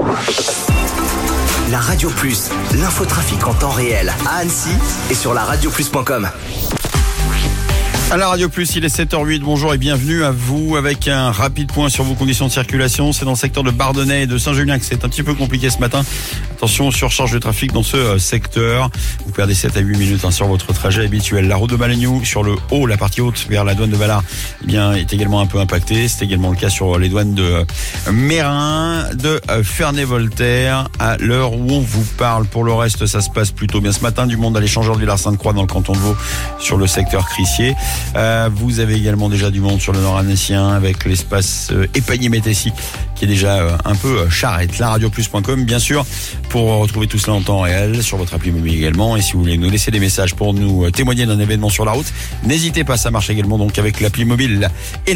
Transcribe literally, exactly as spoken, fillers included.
La Radio Plus, l'infotrafic en temps réel à Annecy et sur la radio plus point com. À la Radio Plus, il est sept heures huit. Bonjour et bienvenue à vous avec un rapide point sur vos conditions de circulation. C'est dans le secteur de Bardonnay et de Saint-Julien que c'est un petit peu compliqué ce matin. Attention, surcharge de trafic dans ce secteur. Vous perdez sept à huit minutes hein, sur votre trajet habituel. La route de Malignou sur le haut, la partie haute vers la douane de Vallard, eh bien, est également un peu impactée. C'est également le cas sur les douanes de Mérin, de Ferney-Voltaire à l'heure où on vous parle. Pour le reste, ça se passe plutôt bien ce matin. Du monde à l'échangeur de Villars-Sainte-Croix dans le canton de Vaud sur le secteur Crissier. Euh, vous avez également déjà du monde sur le nord annécien avec l'espace euh, Épagny-Métessy qui est déjà euh, un peu euh, charrette. La radio plus point com bien sûr pour retrouver tout cela en temps réel sur votre appli mobile également. Et si vous voulez nous laisser des messages pour nous euh, témoigner d'un événement sur la route, n'hésitez pas, ça marche également donc avec l'appli mobile. Et